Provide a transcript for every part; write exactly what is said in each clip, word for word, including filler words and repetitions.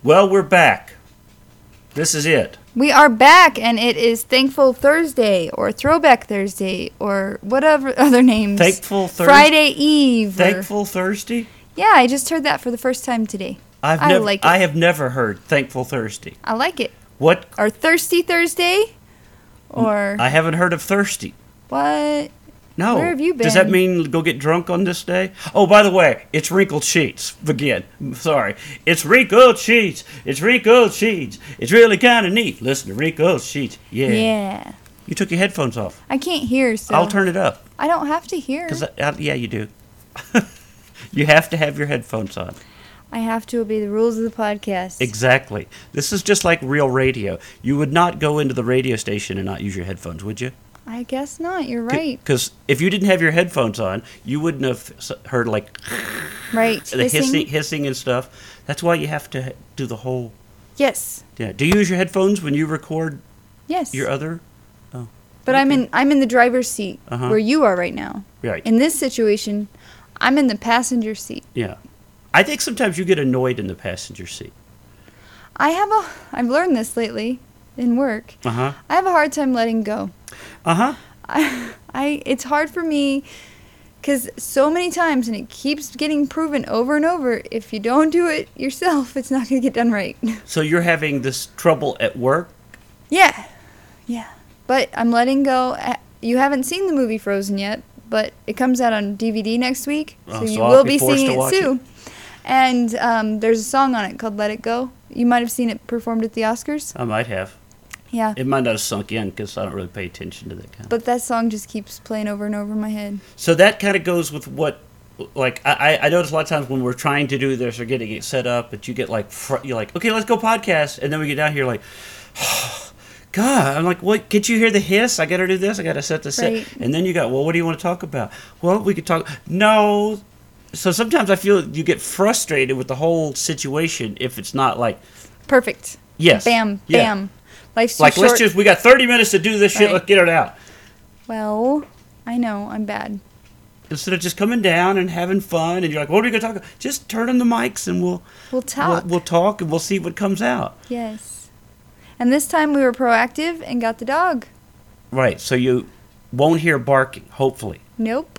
Well, we're back. This is it. We are back, and it is Thankful Thursday, or Throwback Thursday, or whatever other names. Thankful Thursday. Friday Eve. Thankful Thursday? Yeah, I just heard that for the first time today. I've I nev- like it. I have never heard Thankful Thursday. I like it. What? Or Thirsty Thursday, or I haven't heard of Thirsty. what? No. Where have you Does that been? mean go get drunk on this day? Oh, by the way, it's wrinkled sheets. Again, sorry. It's wrinkled sheets. It's wrinkled sheets. It's really kind of neat. Listen to wrinkled sheets. Yeah. Yeah. You took your headphones off. I can't hear, so I'll turn it up. I don't have to hear. Cause I, I, yeah, you do. You have to have your headphones on. I have to obey the rules of the podcast. Exactly. This is just like real radio. You would not go into the radio station and not use your headphones, would you? I guess not. You're right. Because if you didn't have your headphones on, you wouldn't have s- heard like Right. the Hissing? hissing, hissing and stuff. That's why you have to do the whole. Yes. Yeah. Do you use your headphones when you record Yes. your other? But I'm in I'm in the driver's seat Uh-huh. where you are right now. Right. In this situation, I'm in the passenger seat. Yeah. I think sometimes you get annoyed in the passenger seat. I have a I've learned this lately in work. Uh huh. I have a hard time letting go. Uh huh. I, I it's hard for me because so many times, and it keeps getting proven over and over, if you don't do it yourself, it's not going to get done right. So you're having this trouble at work? Yeah. Yeah. But I'm letting go. Uh, You haven't seen the movie Frozen yet, but it comes out on D V D next week, so Oh, you so I'll will be be forced seeing to it watch soon. And um, there's a song on it called Let It Go. You might have seen it performed at the Oscars. I might have. Yeah. It might not have sunk in because I don't really pay attention to that kind of. But that song just keeps playing over and over in my head. So that kind of goes with what, like, I, I notice a lot of times when we're trying to do this or getting it set up, that you get like, fr- you're like, okay, let's go podcast. And then we get down here like, oh, God, I'm like, what? Can't you hear the hiss? I got to do this. I got to set this Right. up. And then you got, well, what do you want to talk about? Well, we could talk. No. So sometimes I feel you get frustrated with the whole situation if it's not like, Perfect. yes. Bam, Yeah. bam. Life's too Like, short. let's just, we got thirty minutes to do this shit. Right. Let's get it out. Well, I know, I'm bad. Instead of just coming down and having fun, and you're like, what are we going to talk about? Just turn on the mics and we'll We'll talk. We'll, we'll talk and we'll see what comes out. Yes. And this time we were proactive and got the dog. Right, so you won't hear barking, hopefully. Nope.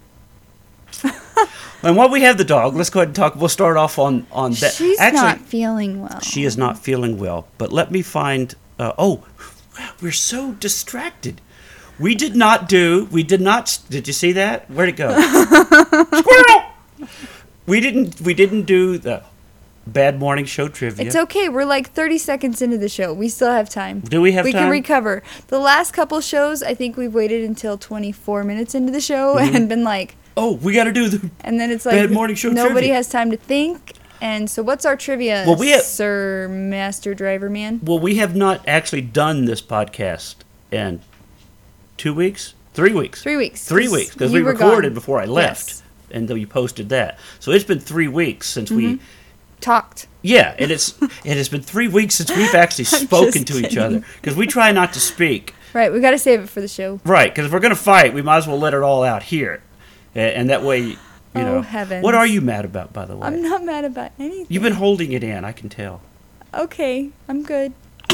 And while we have the dog, let's go ahead and talk. We'll start off on, on that. She's Actually, not feeling well. she is not feeling well, but let me find. Uh, oh, we're so distracted. We did not do. We did not. Did you see that? Where'd it go? Squirrel! We didn't. We didn't do the Bad Morning Show trivia. It's okay. We're like thirty seconds into the show. We still have time. Do we have we time? can recover. The last couple shows, I think we've waited until twenty-four minutes into the show and been like, Oh, we got to do the. and then it's like Bad Morning Show nobody trivia. has time to think. And so, what's our trivia, Well, we have- Sir Master Driver Man? Well, we have not actually done this podcast in two weeks, three weeks, Three weeks. three weeks, because you we were recorded gone. before I left, Yes. and then you posted that. So it's been three weeks since we. Talked. Yeah, and it's it has been three weeks since we've actually I'm spoken just to each kidding. other because we try not to speak. Right. We got to save it for the show. Right, because if we're gonna fight, we might as well let it all out here, A- and that way, you Oh, know. heavens. What are you mad about, by the way? I'm not mad about anything. You've been holding it in, I can tell. Okay, I'm good.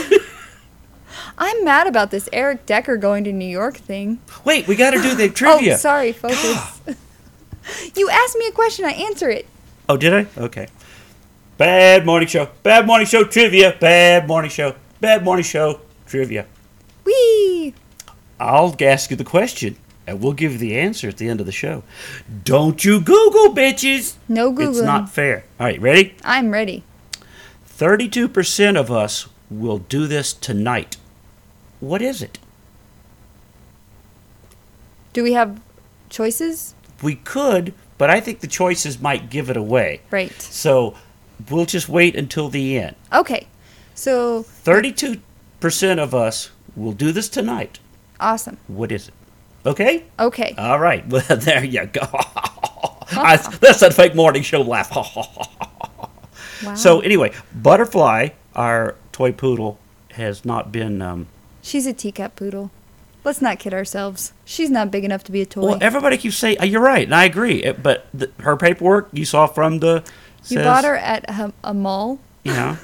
I'm mad about this Eric Decker going to New York thing. Wait, we got to do the trivia. Oh, sorry, focus. You asked me a question, I answer it. Oh, did I? Okay. Bad morning show. Bad morning show trivia. Bad morning show. Bad morning show trivia. Whee! I'll ask you the question, and we'll give you the answer at the end of the show. Don't you Google, bitches! No Googling. It's not fair. All right, ready? I'm ready. thirty-two percent of us will do this tonight. What is it? Do we have choices? We could, but I think the choices might give it away. Right. So we'll just wait until the end. Okay. So, thirty-two percent of us will do this tonight. awesome. What is it? Okay? Okay. All right. Well, there you go. I, that's that fake morning show laugh. Wow. So anyway, Butterfly, our toy poodle, has not been... Um, She's a teacup poodle. Let's not kid ourselves. She's not big enough to be a toy. well, everybody keeps saying... Uh, you're right, and I agree. Uh, But the, her paperwork you saw from the... you says, bought her at a, a mall? You know,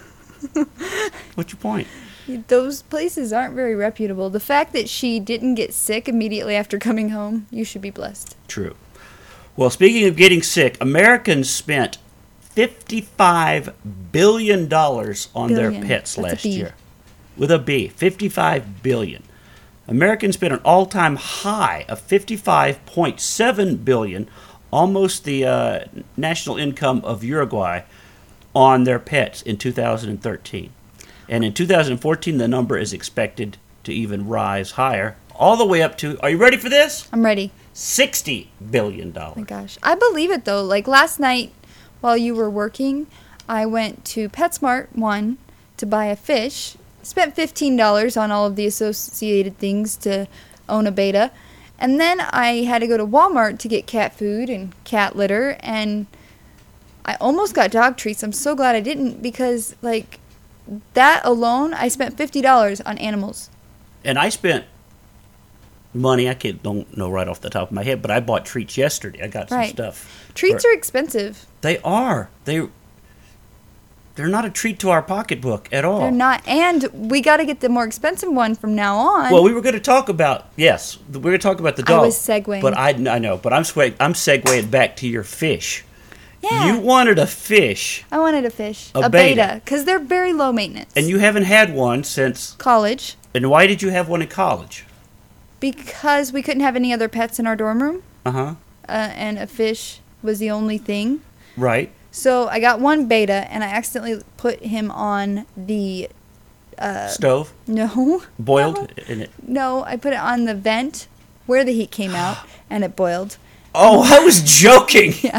What's your point? Those places aren't very reputable. The fact that she didn't get sick immediately after coming home, you should be blessed. True. Well, speaking of getting sick, Americans spent fifty-five billion dollars on Billion. their pets That's a last B. year. With a B, fifty-five billion dollars. Americans spent an all-time high of fifty-five point seven billion dollars, almost the uh, national income of Uruguay, on their pets in two thousand thirteen. And in two thousand fourteen, the number is expected to even rise higher, all the way up to, are you ready for this? I'm ready. sixty billion dollars. Oh my gosh. I believe it though. Like last night while you were working, I went to PetSmart one to buy a fish. Spent fifteen dollars on all of the associated things to own a beta. And then I had to go to Walmart to get cat food and cat litter, and I almost got dog treats. I'm so glad I didn't, because like that alone, I spent fifty dollars on animals. And I spent money, I can't, don't know right off the top of my head, but I bought treats yesterday. I got some Right. stuff. Treats For- are expensive. They are. They, they're not a treat to our pocketbook at all. They're not. And we got to get the more expensive one from now on. Well, we were going to talk about, yes, we were going to talk about the I dog. was segueing. But I, I know, but I'm, sway, I'm segueing back to your fish. Yeah. You wanted a fish, I wanted a fish. A A, beta. beta. Because they're very low maintenance. and you haven't had one since, College. and why did you have one in college? Because we couldn't have any other pets in our dorm room. Uh-huh. Uh, and a fish was the only thing. Right. So I got one beta, and I accidentally put him on the... Uh, Stove? no. Boiled in it. No, I put it on the vent where the heat came out, and it boiled. Oh, I was joking. Yeah.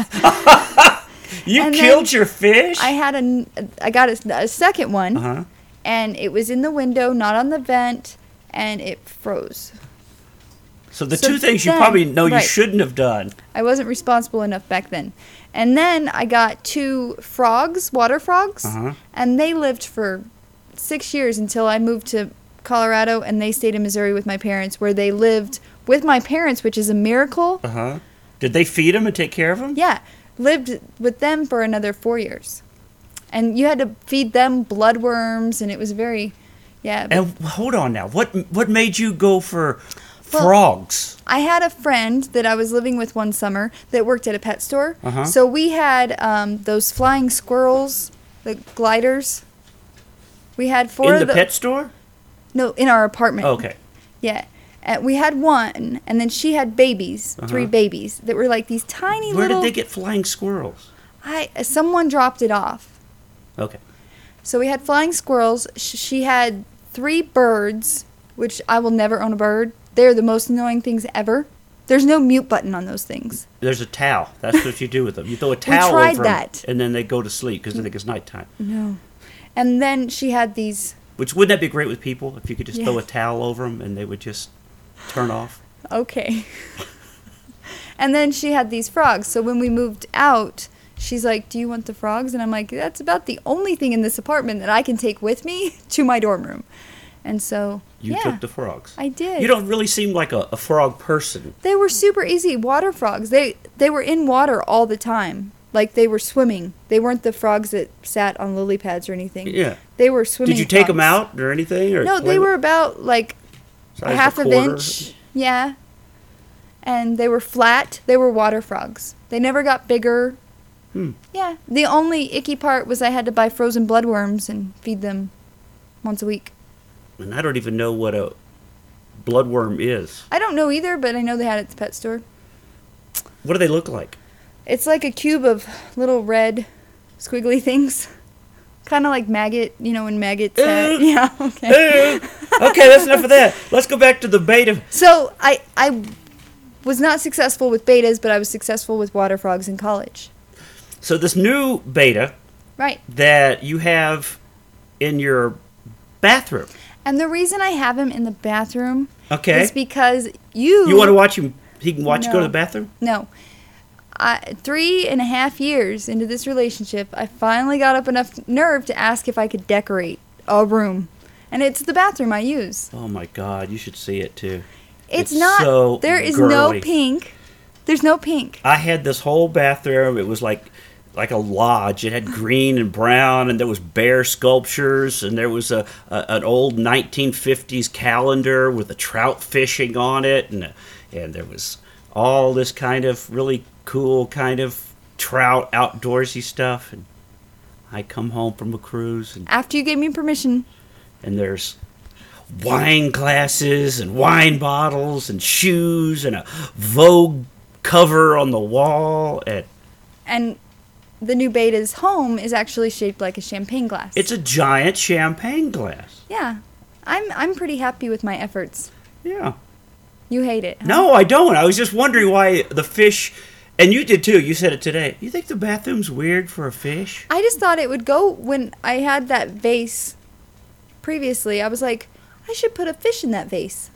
You And killed then your fish? I had a, I got a, a second one, Uh-huh. and it was in the window, not on the vent, and it froze. So the So two things you then- probably know you right. shouldn't have done. I wasn't responsible enough back then. And then I got two frogs, water frogs, Uh-huh. and they lived for six years until I moved to Colorado, and they stayed in Missouri with my parents, where they lived with my parents, which is a miracle. Uh-huh. Did they feed them and take care of them? Yeah, lived with them for another four years. And you had to feed them bloodworms, and it was very, yeah. but- And hold on now. What what made you go for Well, frogs? I had a friend that I was living with one summer that worked at a pet store. Uh-huh. So we had um, those flying squirrels, the gliders. We had four In of the the, pet store? No, in our apartment. Oh, okay. Yeah. Uh, we had one, and then she had babies, three Uh-huh. babies that were like these tiny Where little. did they get flying squirrels? I someone dropped it off. Okay. So we had flying squirrels. Sh- she had three birds, which I will never own a bird. They're the most annoying things ever. There's no mute button on those things. There's a towel. That's what you do with them. You throw a towel tried over 'em, that. and then they go to sleep because they think it's nighttime. No. And then she had these. Which, wouldn't that be great with people if you could just throw a Yes. towel over them and they would just turn off? Okay. And then she had these frogs. So when we moved out, she's like, "Do you want the frogs?" And I'm like, "That's about the only thing in this apartment that I can take with me to my dorm room." And so, You yeah, took the frogs. I did. You don't really seem like a, a frog person. They were super easy water frogs. They they were in water all the time. Like they were swimming. They weren't the frogs that sat on lily pads or anything. Yeah. They were swimming. Did you take them frogs. out or anything? Or No, play they with- were about like size a half a of quarter? inch. Yeah. And they were flat. They were water frogs. They never got bigger. Hmm. Yeah. The only icky part was I had to buy frozen bloodworms and feed them once a week. And I don't even know what a bloodworm is. I don't know either, but I know they had it at the pet store. What do they look like? It's like a cube of little red squiggly things. Kind of like maggot, you know, when maggots have, Ew. yeah, okay. Ew. Okay, that's enough of that. Let's go back to the beta. So I I was not successful with betas, but I was successful with water frogs in college. So this new beta Right. that you have in your bathroom. And the reason I have him in the bathroom Okay. is because you You want to watch him? He can watch you go to No. the bathroom? No. I, three and a half years into this relationship, I finally got up enough nerve to ask if I could decorate a room. And it's the bathroom I use. Oh my God, you should see it too. It's, It's not, so there is girly. no pink. There's no pink. I had this whole bathroom. It was like like a lodge. It had green and brown, and there was bear sculptures, and there was a, a an old nineteen fifties calendar with a trout fishing on it, and and there was all this kind of really cool kind of trout outdoorsy stuff. And I come home from a cruise, and After you gave me permission. and there's wine glasses and wine bottles and shoes and a Vogue cover on the wall, and And the new beta's home is actually shaped like a champagne glass. it's a giant champagne glass. Yeah. I'm I'm pretty happy with my efforts. Yeah. You hate it. Huh? No, I don't. I was just wondering why the fish, and you did too. You said it today. You think the bathroom's weird for a fish? I just thought it would go when I had that vase previously. I was like, I should put a fish in that vase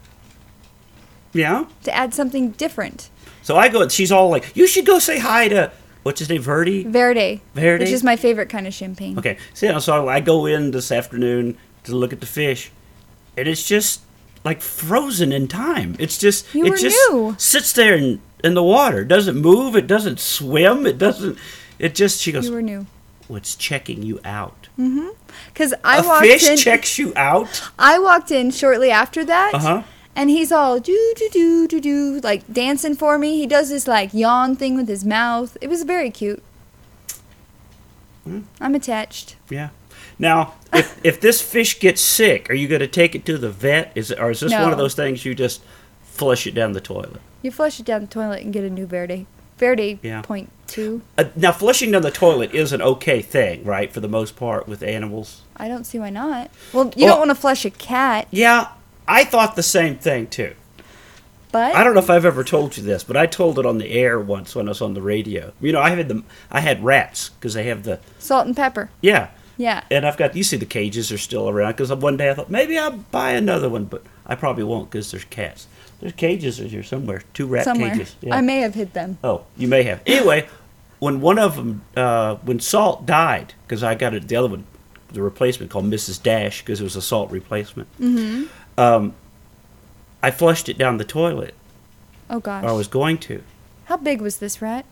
Yeah. to add something different. So I go. She's all like, "You should go say hi to what's his name, Verdi." Verde. Verde? Which is my favorite kind of champagne. Okay. So, so I go in this afternoon to look at the fish, and it's just like frozen in time. It's just You it were just new. sits there in, in the water. It doesn't move. It doesn't swim. It doesn't. It just. She goes, You were new. "Well, it's checking you out." Because I A walked fish in. checks you out. I walked in shortly after that. Uh huh. And he's all do do do do do like dancing for me. He does this like yawn thing with his mouth. It was very cute. Hmm. I'm attached. Yeah. Now, if if this fish gets sick, are you going to take it to the vet? Is it, or is this one No. of those things you just flush it down the toilet? You flush it down the toilet and get a new Verde. Verde Yeah. point two. Uh, now, flushing down the toilet is an okay thing, right? For the most part, with animals. I don't see why not. Well, you Well- don't want to flush a cat, Yeah, I thought the same thing too. but I don't know if I've ever told you this, but I told it on the air once when I was on the radio. You know, I had the I had rats because they have the salt and pepper. yeah, Yeah. and I've got you see the cages are still around because one day I thought maybe I'll buy another one, but I probably won't because there's cats. There's cages are here somewhere, two rat Somewhere. cages. Yeah. I may have hid them. Oh, you may have. Anyway, when one of them, uh, when Salt died, because I got it, the other one, the replacement called Missus Dash, because it was a Salt replacement. Mm-hmm. Um, I flushed it down the toilet. Oh gosh. Or I was going to. How big was this rat?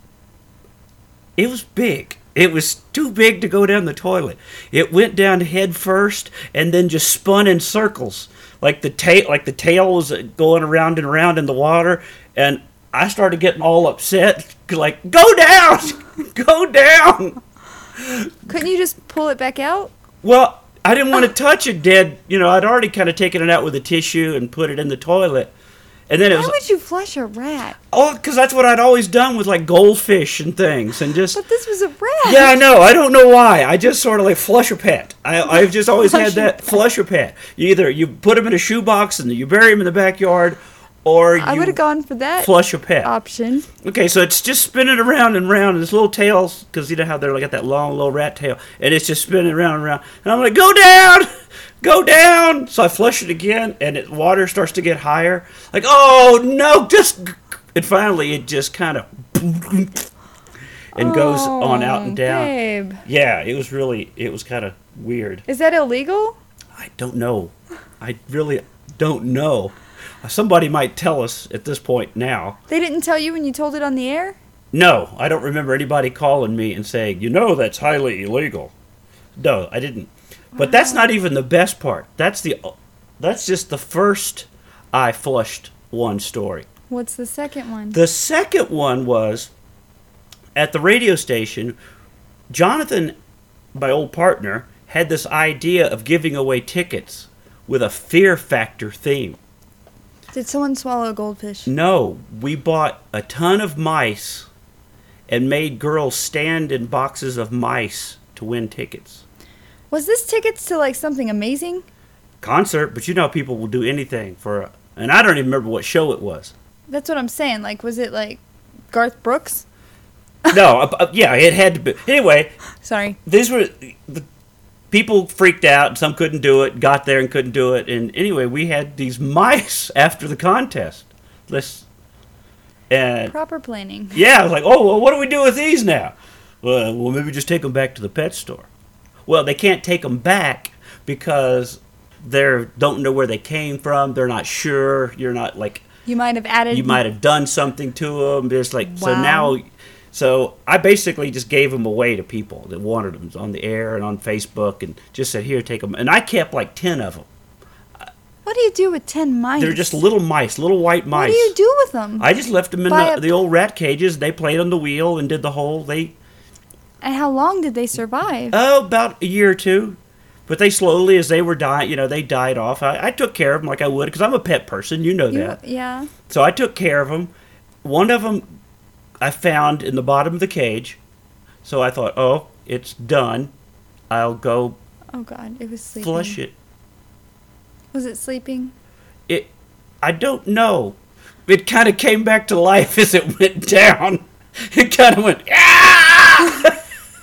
It was big. It was too big to go down the toilet. It went down head first and then just spun in circles, like the tail, like the tail was going around and around in the water. And I started getting all upset, like, "Go down, go down!" Couldn't you just pull it back out? Well, I didn't want to touch it dead. You know, I'd already kind of taken it out with a tissue and put it in the toilet. And then it Why was, would you flush a rat? oh, because that's what I'd always done with like goldfish and things, and just But this was a rat. yeah, I know. I don't know why. I just sort of like flush a pet. I, I've just always had that flush a pet. You either you put them in a shoebox and you bury them in the backyard, or you I would have gone for that flush a pet. option. Okay, so it's just spinning around and around, and this little tails, because you know how they're like got that long little rat tail, and it's just spinning around and around. And I'm like, "Go down, go down!" So I flush it again, and it water starts to get higher. Like, oh no, just and finally it just kind of and goes on out and Oh, down. Babe. Yeah, it was really, it was kind of weird. Is that illegal? I don't know. I really don't know. Somebody might tell us at this point now. They didn't tell you when you told it on the air? No, I don't remember anybody calling me and saying, you know, that's highly illegal. No, I didn't. But that's not even the best part. That's the, that's just the first I flushed one story. What's the second one? The second one was at the radio station. Jonathan, my old partner, had this idea of giving away tickets with a Fear Factor theme. Did someone swallow a goldfish? No, we bought a ton of mice and made girls stand in boxes of mice to win tickets. Was this tickets to like something amazing? Concert, but you know people will do anything for a, and I don't even remember what show it was. That's what I'm saying. Like, was it like Garth Brooks? No, uh, uh, yeah, it had to be. Anyway, Sorry. these were the people freaked out. Some couldn't do it. Got there and couldn't do it. And anyway, we had these mice after the contest. Let's and Proper planning. yeah, I was like, oh, well, what do we do with these now? Well, well, maybe just take them back to the pet store. Well, they can't take them back because they don't know where they came from. They're not sure. You're not like You might have added. you might have done something to them. There's like so Wow. now. So I basically just gave them away to people that wanted them on the air and on Facebook, and just said, "Here, take them." And I kept like ten of them. What do you do with ten mice? They're just little mice, little white mice. What do you do with them? I just left them in Buy the, a- the old rat cages. They played on the wheel and did the whole. They And how long did they survive? oh about a year or two, but they slowly, as they were dying, you know, they died off. I, I took care of them like I would because I'm a pet person. You know You- that. yeah. So I took care of them. One of them I found in the bottom of the cage. So I thought, oh, it's done. I'll go Oh God, it was sleeping. flush it. Was it sleeping? It, I don't know. It kind of came back to life as it went down. It kind of went, ah!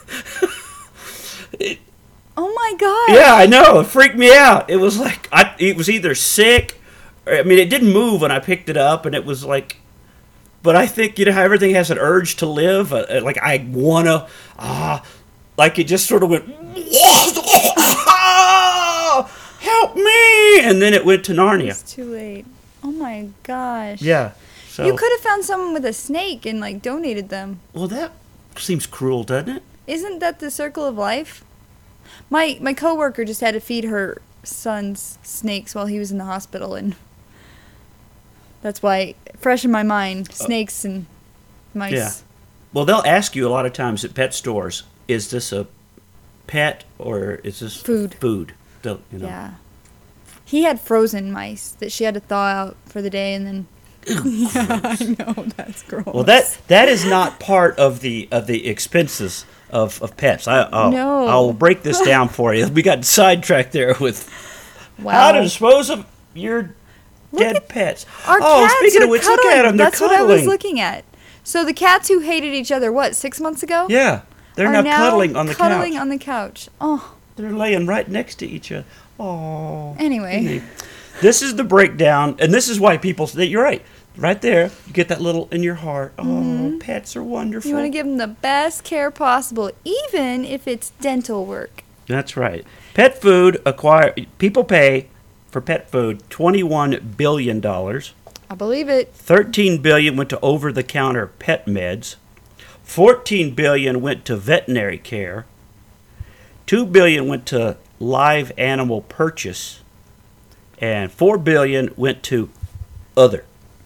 It- Oh my God. yeah, I know. It freaked me out. It was like, I, it was either sick, or, I mean, it didn't move when I picked it up, and it was like, but I think, you know how everything has an urge to live? Uh, uh, like, I want to, ah, like it just sort of went, ah, help me! And then it went to Narnia. It's too late. Oh my gosh. Yeah. So, You could have found someone with a snake and like donated them. well, that seems cruel, doesn't it? Isn't that the circle of life? My my coworker just had to feed her son's snakes while he was in the hospital, and that's why fresh in my mind, snakes and mice. Yeah. Well, they'll ask you a lot of times at pet stores, is this a pet or is this Food. Food. They'll, you know. Yeah. He had frozen mice that she had to thaw out for the day, and then. Yeah, I know that's gross. Well, that that is not part of the of the expenses of, of pets. I I'll, No. I'll break this down for you. We got sidetracked there with wow. how to dispose of your Look dead at- pets. Our oh, cats speaking are of which, cuddling. look at them. They're That's cuddling. what I was looking at. So the cats who hated each other, what, six months ago? Yeah, they're are now, cuddling on the cuddling couch. on the couch. Oh, They're laying right next to each other. Oh. anyway. This is the breakdown, and this is why people say, you're right. Right there, you get that little in your heart. Oh, pets are wonderful. You want to give them the best care possible, even if it's dental work. That's right. Pet food acquire people pay for pet food twenty-one billion dollars. I believe it. thirteen billion dollars went to over-the-counter pet meds. fourteen billion dollars went to veterinary care. two billion dollars went to live animal purchase, and four billion dollars went to other.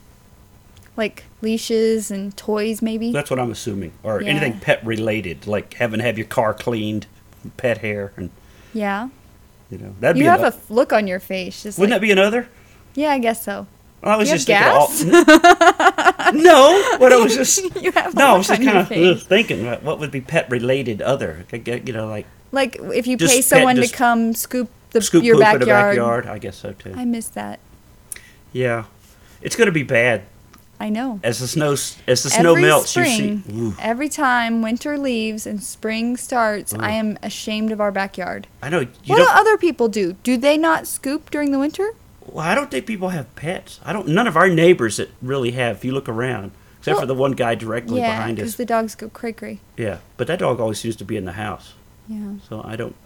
Like leashes and toys, maybe. That's what I'm assuming, or Yeah. anything pet related, like having to have your car cleaned, pet hair, and Yeah. you know that'd You be. have a ano- f- look on your face. Just wouldn't like, that be another? Yeah, I guess so. I was You just have thinking. All, no, what I was just. You have a No, I look was just on your kind of face. thinking what what would be pet related other, Like, you know, like Like if you Just pay pet- someone just to come scoop the scoop your poop backyard. in the backyard. I guess so too. I miss that. Yeah, it's going to be bad I know. as the snow s- as the snow Every melts. spring, You see, ooh, every time winter leaves and spring starts, I am ashamed of our backyard. I know you what don't. do other people do? Do they not scoop during the winter? Well, I don't think people have pets. I don't. None of our neighbors that really have. If you look around, except Well, for the one guy directly yeah, behind because us. the dogs go cray cray. Yeah, but that dog always seems to be in the house. Yeah. So I don't.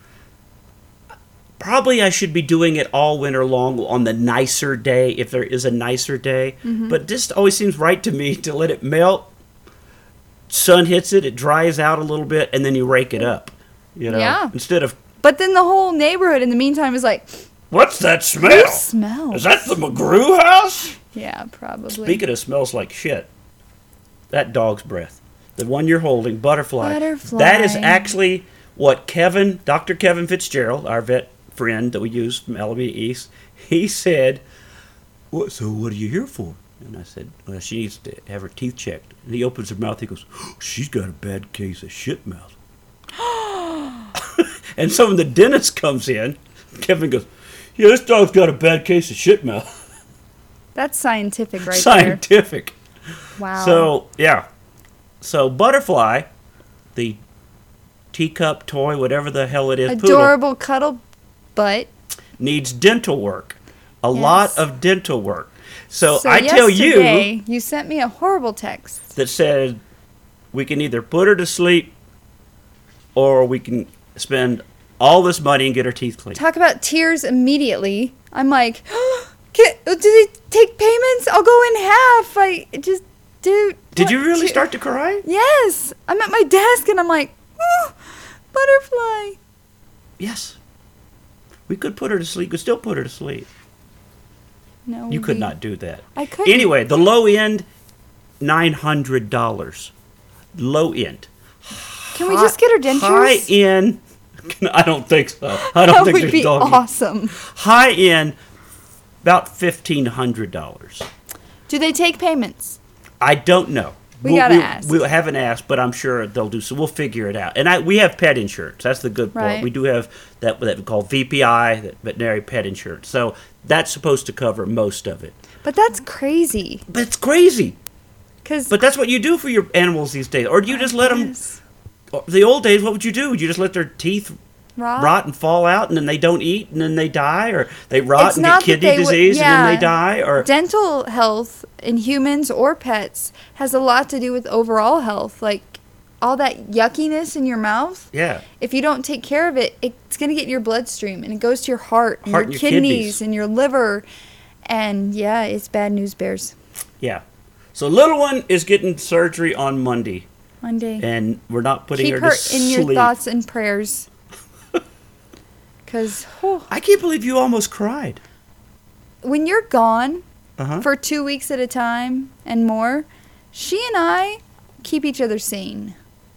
Probably I should be doing it all winter long on the nicer day, if there is a nicer day. Mm-hmm. But this always seems right to me to let it melt. Sun hits it, it dries out a little bit, and then you rake it up. You know, Yeah. instead of But then the whole neighborhood in the meantime is like, what's that smell? who smells? Is that the McGrew house? Yeah, probably. Speaking of smells like shit, that dog's breath, the one you're holding, butterfly. Butterfly. That is actually what Kevin, Doctor Kevin Fitzgerald, our vet friend that we use from Alameda East, he said, "What? So what are you here for?" And I said, "Well, she needs to have her teeth checked." And he opens her mouth. He goes, "She's got a bad case of shit mouth." And so when the dentist comes in, Kevin goes, "Yeah, this dog's got a bad case of shit mouth." That's scientific right Scientific. there. Wow. So, yeah. So, Butterfly, the teacup toy, whatever the hell it is, poodle, adorable cuddle butt. needs dental work. A Yes. lot of dental work. So, So I tell you yesterday, you sent me a horrible text. that said we can either put her to sleep or we can spend all this money and get her teeth cleaned. Talk about tears immediately. I'm like, Can, do they take payments? I'll go in half. I it just Dude. Did what- you really dude- start to cry? Yes. I'm at my desk and I'm like, oh, butterfly. Yes. We could put her to sleep. We could still put her to sleep. No. You could we- not do that. I couldn't. Anyway, the low end, nine hundred dollars. Low end. Can we just get her dentures? High end. I don't think so. I don't That think would there's be doggy. awesome. High end, about fifteen hundred dollars. Do they take payments? I don't know. We We'll- gotta we, ask. We haven't asked, but I'm sure they'll do so. We'll figure it out. And I, we have pet insurance. That's the good part. Right. We do have that that we call V P I, that veterinary pet insurance. So that's supposed to cover most of it. But that's crazy. But it's crazy. Cause But that's what you do for your animals these days. Or do you just let them? Yes. The old days, what would you do? Would you just let their teeth Rot? rot and fall out, and then they don't eat, and then they die, or they rot It's and not get that kidney they would- disease, and then yeah. they die, or Dental health in humans or pets has a lot to do with overall health. Like all that yuckiness in your mouth, yeah. if you don't take care of it, it's going to get in your bloodstream and it goes to your heart and Heart your and your kidneys, kidneys. and your liver. And yeah, it's bad news bears. Yeah. So little one is getting surgery on Monday, Monday. and we're not putting Keep her, her to in sleep. your thoughts and prayers. Because I can't believe you almost cried. when you're gone Uh-huh. for two weeks at a time and more, she and I keep each other sane.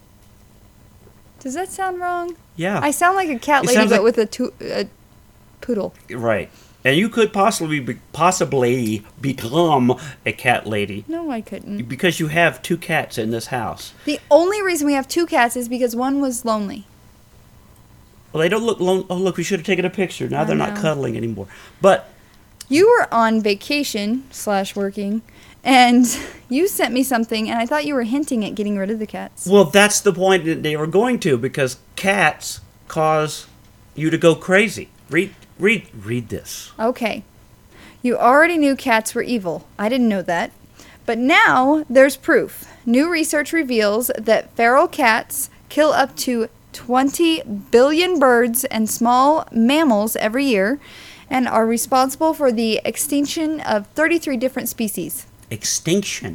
Does that sound wrong? Yeah. I sound like a cat It lady, sounds but like- with a, tu- a poodle. Right. And you could possibly be, possibly become a cat lady No, I couldn't. because you have two cats in this house. The only reason we have two cats is because one was lonely. Well, they don't look long. Oh, look, we should have taken a picture. Now I they're not know. cuddling anymore. But You were on vacation slash working, and you sent me something, and I thought you were hinting at getting rid of the cats. well, that's the point that they were going to, because cats cause you to go crazy. Read, read, read this. Okay. You already knew cats were evil. I didn't know that. But now there's proof. New research reveals that feral cats kill up to twenty billion birds and small mammals every year and are responsible for the extinction of thirty-three different species. Extinction.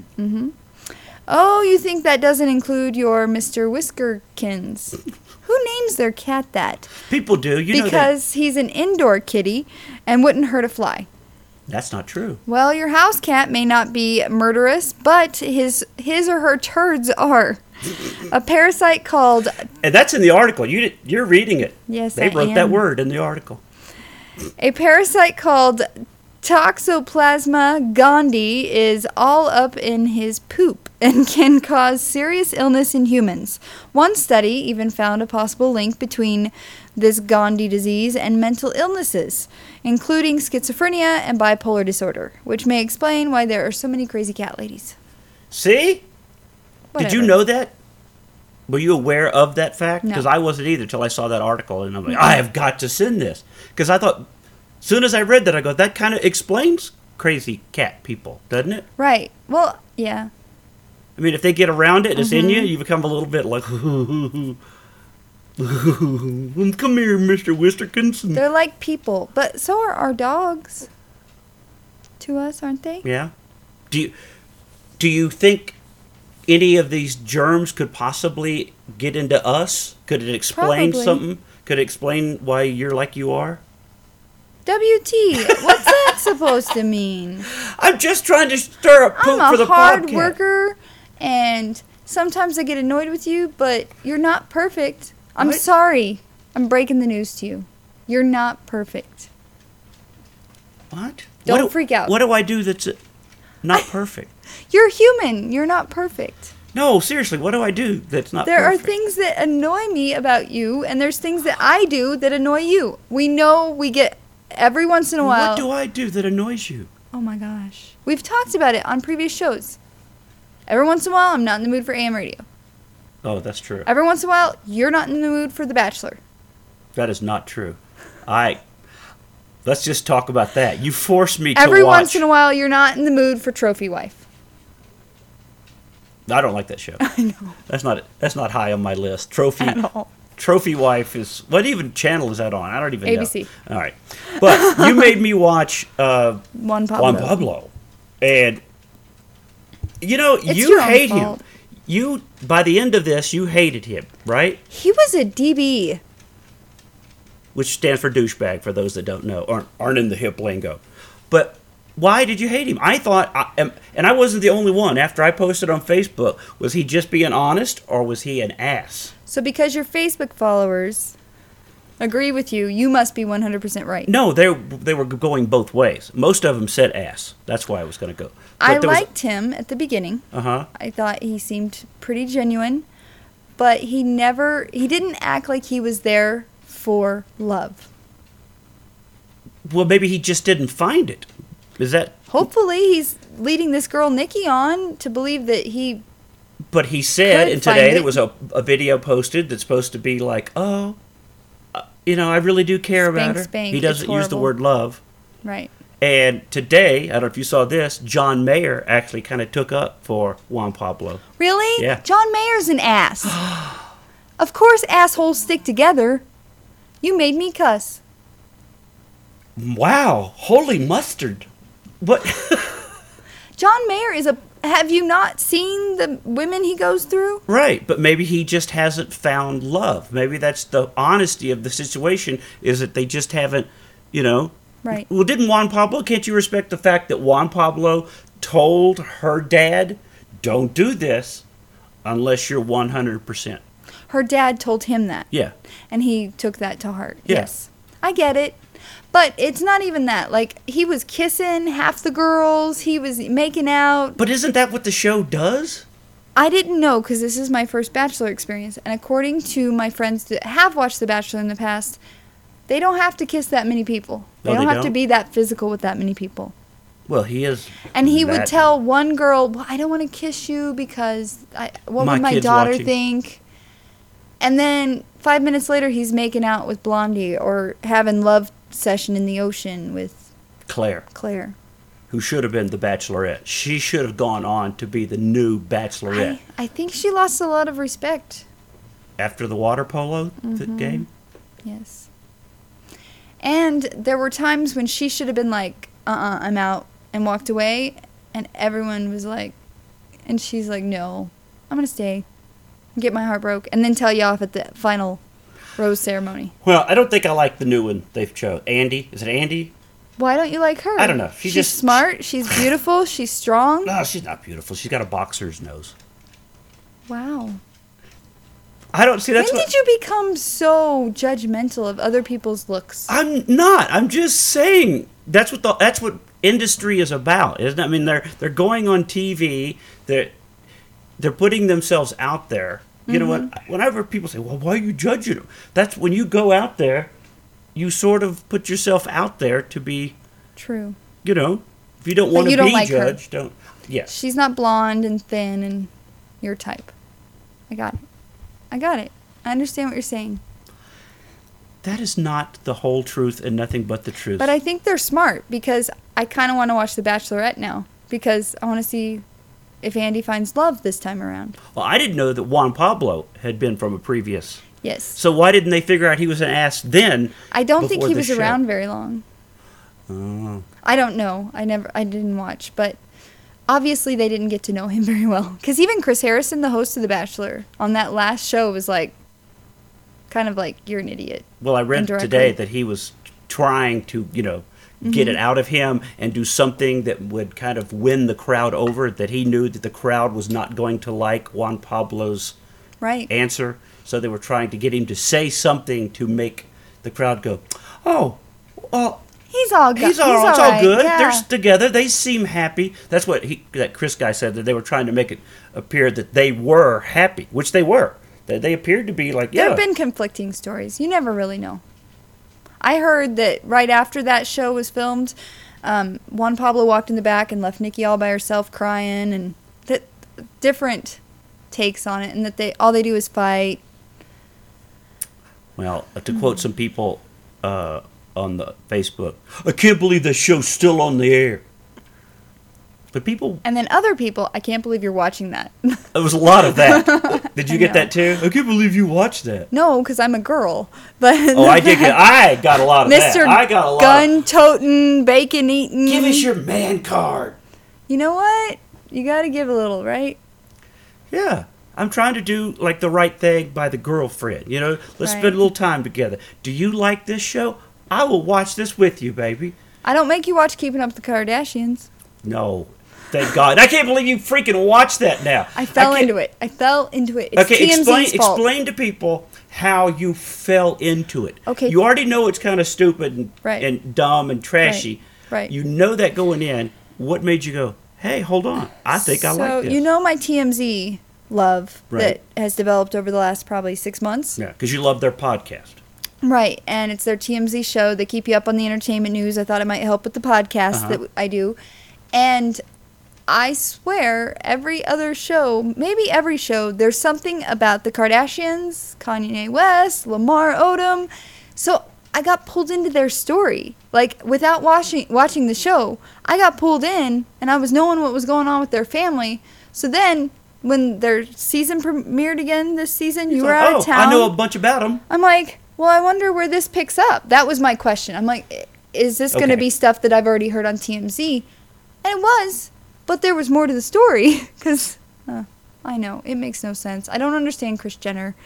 Oh, you think that doesn't include your Mister Whiskerkins? Who names their cat that? People do. You know that. Because he's an indoor kitty and wouldn't hurt a fly. That's not true. Well, your house cat may not be murderous, but his his or her turds are. A parasite called And that's in the article. You did, you're reading it. Yes, They I wrote that am. word in the article. a parasite called Toxoplasma gondii is all up in his poop and can cause serious illness in humans. One study even found a possible link between this Gondii disease and mental illnesses, including schizophrenia and bipolar disorder, which may explain why there are so many crazy cat ladies. See? Did you Whatever. know that? Were you aware of that fact? No. Because I wasn't either until I saw that article, and I'm like, I have got to send this. Because I thought, as soon as I read that, I go, that kind of explains crazy cat people, doesn't it? Right. Well, yeah. I mean, if they get around it, it's in you, Mm-hmm. you become a little bit like, come here, Mister Wisterkins. They're like people, but so are our dogs. To us, aren't they? Yeah. Do you, do you think any of these germs could possibly get into us? Could it explain Probably. something? Could it explain why you're like you are? W T, what's that supposed to mean? I'm just trying to stir up poop I'm for the a hard podcast. worker, and sometimes I get annoyed with you, but you're not perfect. I'm What? sorry. I'm breaking the news to you. You're not perfect. What? Don't What do- freak out. What do I do that's uh, not perfect? You're human. You're not perfect. No, seriously, what do I do that's not There perfect? are things that annoy me about you, and there's things that I do that annoy you. We know we get every once in a while. What do I do that annoys you? Oh my gosh. We've talked about it on previous shows. Every once in a while, I'm not in the mood for A M radio. Oh, that's true. Every once in a while, you're not in the mood for The Bachelor. That is not true. I. Let's just talk about that. You forced me to Every watch. once in a while, you're not in the mood for Trophy Wife. I don't like that show. I know. That's not That's not high on my list. Trophy. At all. Trophy Wife is. What even channel is that on? I don't even A B C. know. All right, but you made me watch uh, Juan Pablo. Juan Pablo, and You know, It's you your own hate fault. him. You, by the end of this, you hated him, right? He was a D B. Which stands for douchebag, for those that don't know, aren't, aren't in the hip lingo. But why did you hate him? I thought, I, and I wasn't the only one. After I posted on Facebook, was he just being honest, or was he an ass? So because your Facebook followers agree with you, you must be one hundred percent right. No, they they were going both ways. Most of them said ass. That's why I was going to go. But I there was- liked him at the beginning. Uh-huh. I thought he seemed pretty genuine, but he never, he didn't act like he was there for love. Well, maybe he just didn't find it. Is that? Hopefully he's leading this girl Nikki on to believe that he, But he said, Could and find today it. there was a, a video posted that's supposed to be like, oh, uh, you know, I really do care Spank, about her. spank, He doesn't it's use the horrible. word love. right. And today, I don't know if you saw this, John Mayer actually kind of took up for Juan Pablo. Really? Yeah. John Mayer's an ass. Of course assholes stick together. You made me cuss. Wow, holy mustard. What? John Mayer is a, have you not seen the women he goes through? Right, but maybe he just hasn't found love. Maybe that's the honesty of the situation, is that they just haven't, you know. Right. Well, didn't Juan Pablo, can't you respect the fact that Juan Pablo told her dad, don't do this unless you're one hundred percent? Her dad told him that. Yeah. And he took that to heart. Yeah. Yes. I get it. But it's not even that. Like, he was kissing half the girls. He was making out. But isn't that what the show does? I didn't know because this is my first Bachelor experience. And according to my friends that have watched The Bachelor in the past, they don't have to kiss that many people. They No, don't they have to don't? be that physical with that many people. Well, he is. And he would that- tell one girl, well, I don't want to kiss you because I, what My would my kid's daughter watching." think? And then five minutes later, he's making out with Blondie or having love session in the ocean with Claire, Claire. who should have been the Bachelorette. She should have gone on to be the new Bachelorette. I, I think she lost a lot of respect. After the water polo th- Mm-hmm. game? Yes. And there were times when she should have been like, uh-uh, I'm out, and walked away, and everyone was like, and she's like, no, I'm going to stay, get my heart broke, and then tell you off at the final rose ceremony. Well, I don't think I like the new one they've chose. Andy? Is it Andy? Why don't you like her? I don't know. She she's just- smart, she's beautiful, she's strong. No, she's not beautiful. She's got a boxer's nose. Wow. I don't see that's when what. did you become so judgmental of other people's looks? I'm not. I'm just saying that's what the that's what industry is about, isn't it? I mean, they're they're going on T V. They're they're putting themselves out there. You know what? Whenever people say, "Well, why are you judging them?" That's when you go out there, you sort of put yourself out there to be. True. You know, if you don't But want you to don't be like her. judged, don't. Yes. She's not blonde and thin and your type. I got it. I got it. I understand what you're saying. That is not the whole truth and nothing but the truth. But I think they're smart because I kind of want to watch The Bachelorette now because I want to see if Andy finds love this time around. well, I didn't know that Juan Pablo had been from a previous. Yes. So why didn't they figure out he was an ass then? I don't think before he the was show? around very long. Oh. I don't know. I never I didn't watch, but obviously they didn't get to know him very well cuz even Chris Harrison, the host of The Bachelor, on that last show was like kind of like you're an idiot. Well, I read Indirectly. today that he was trying to, you know, get it out of him and do something that would kind of win the crowd over, that he knew that the crowd was not going to like Juan Pablo's Right. answer. So they were trying to get him to say something to make the crowd go, oh, well, He's all good. he's all, it's all right, good. yeah. They're s- together. They seem happy. That's what he, that Chris guy said, that they were trying to make it appear that they were happy, which they were. That they appeared to be like, There yeah. have been conflicting stories. You never really know. I heard that right after that show was filmed, um, Juan Pablo walked in the back and left Nikki all by herself crying, and that different takes on it, and that they all they do is fight. Well, uh, to quote some people uh, on the Facebook, I can't believe that show's still on the air. But people, And then other people, I can't believe you're watching that. there was a lot of that. Did you I get know. that too? I can't believe you watched that. No, because I'm a girl. But Oh, I did get. I got a lot of Mister that. I got a lot. Gun toting, bacon eating. Of, give us your man card. You know what? You gotta give a little, right? Yeah. I'm trying to do like the right thing by the girlfriend. You know, let's Right. spend a little time together. Do you like this show? I will watch this with you, baby. I don't make you watch Keeping Up with the Kardashians. No. Thank God. I can't believe you freaking watched that now. I fell I can't- into it. I fell into it. It's Okay, T M Z's explain fault. explain to people how you fell into it. Okay. You already know it's kind of stupid and, Right. and dumb and trashy. Right. You know that going in. What made you go, hey, hold on. I think I so, like this. you know my T M Z love Right. that has developed over the last probably six months? Yeah, because you love their podcast. Right, and it's their T M Z show. They keep you up on the entertainment news. I thought it might help with the podcast Uh-huh. that I do. And I swear, every other show, maybe every show, there's something about the Kardashians, Kanye West, Lamar Odom. So I got pulled into their story. Like, without watching watching the show, I got pulled in, and I was knowing what was going on with their family. So then, when their season premiered again this season, you It's were like, out oh, of town. I know a bunch about them. I'm like, well, I wonder where this picks up. That was my question. I'm like, is this going to Okay. be stuff that I've already heard on T M Z? And it was, but there was more to the story because uh, I know it makes no sense. I don't understand Kris Jenner.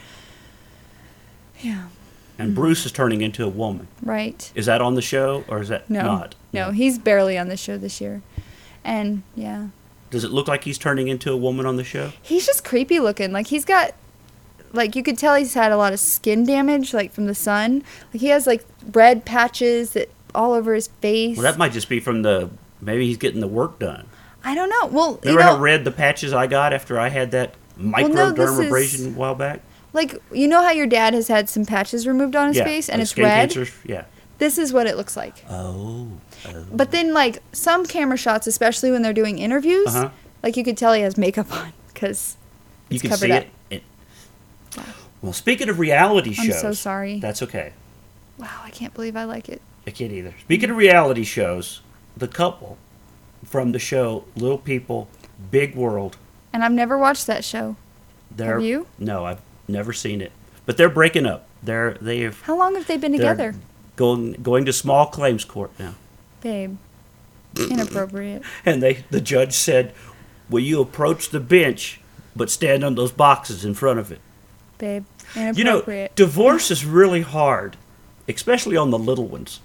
Yeah, And Bruce is turning into a woman. right. Is that on the show or is that No, not? no, he's barely on the show this year, and yeah, Does it look like he's turning into a woman on the show? he's just creepy looking. Like he's got, like you could tell he's had a lot of skin damage, like from the sun. Like he has like red patches that all over his face. Well, that might just be from the, maybe he's getting the work done. I don't know. Well, you Remember know, how red the patches I got after I had that no, microdermabrasion this is- a while back? like you know how your dad has had some patches removed on his Yeah. face and the it's skin red. cancers? Yeah. This is what it looks like. Oh. oh. But then, like some camera shots, especially when they're doing interviews, Uh-huh. like you could tell he has makeup on because You it's can covered see up. it. it. Well, speaking of reality I'm shows. so sorry. That's okay. Wow, I can't believe I like it. I can't either. Speaking of reality shows, the couple from the show Little People, Big World. And I've never watched that show. They're, Have you? No, I've never seen it. But they're breaking up. They're they have How long have they been they're together, going going to small claims court now. babe? Inappropriate. And they the judge said, "Will you approach the bench but stand on those boxes in front of it?" Babe. You know, Inappropriate. divorce is really hard, especially on the little ones.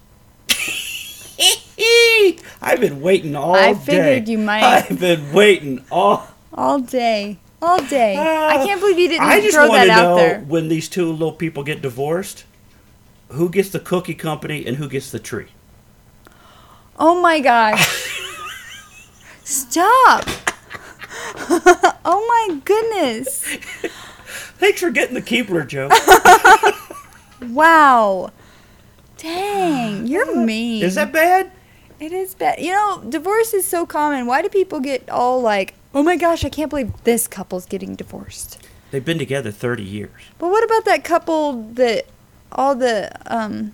I've been waiting all I day. figured you might. I've been waiting all. All day. All day. I Uh, can't believe you didn't I just throw want that to out know there. when these two little people get divorced, who gets the cookie company and who gets the tree. Oh my gosh. Stop. Oh my goodness. Thanks for getting the Keebler joke. Wow. Dang, you're mean. Is that bad? It is bad. You know, divorce is so common. Why do people get all like, oh my gosh, I can't believe this couple's getting divorced? They've been together thirty years. But what about that couple that all the um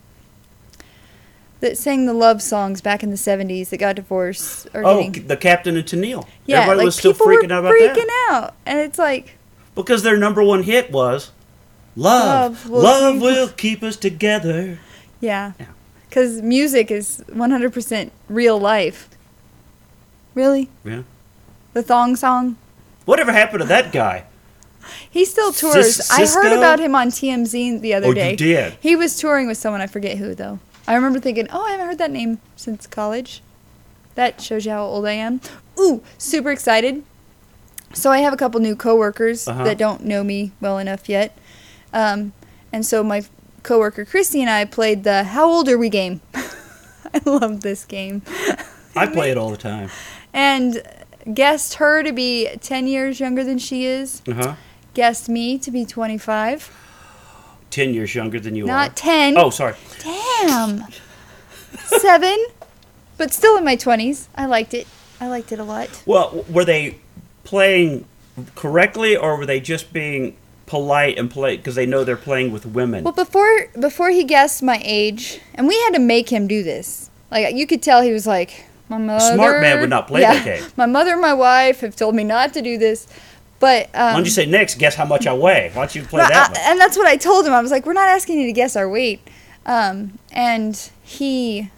that sang the love songs back in the seventies that got divorced or Oh, getting the captain and Tennille. yeah, Everybody like was still people freaking were out about freaking that. out, and it's like Because their number one hit was Love. Love will Love keep- will keep us together. yeah, Yeah. because music is one hundred percent real life. Really, Yeah. the thong song. Whatever happened to that guy? He still tours. Cis- I heard Cisco? about him on T M Z the other Oh, you day. did? He was touring with someone, I forget who though. I remember thinking, oh, I haven't heard that name since college. That shows you how old I am. Ooh, super excited. So I have a couple new coworkers Uh-huh. that don't know me well enough yet. Um, and so my coworker Christy and I played the How Old Are We game. I love this game. I play it all the time. And guessed her to be ten years younger than she is. Uh huh. Guessed me to be twenty-five. Ten years younger than you Not are. ten. Oh, sorry. Damn. Seven. But still in my twenties. I liked it. I liked it a lot. Well, w- were they playing correctly, or were they just being polite and play because they know they're playing with women? Well, before before he guessed my age, and we had to make him do this. Like you could tell he was like, my mother. smart man would not play yeah, that game. My mother and my wife have told me not to do this. But um, Why don't you say next? Guess how much I weigh. Why don't you play Well, that I- one? and that's what I told him. I was like, we're not asking you to guess our weight. Um, and he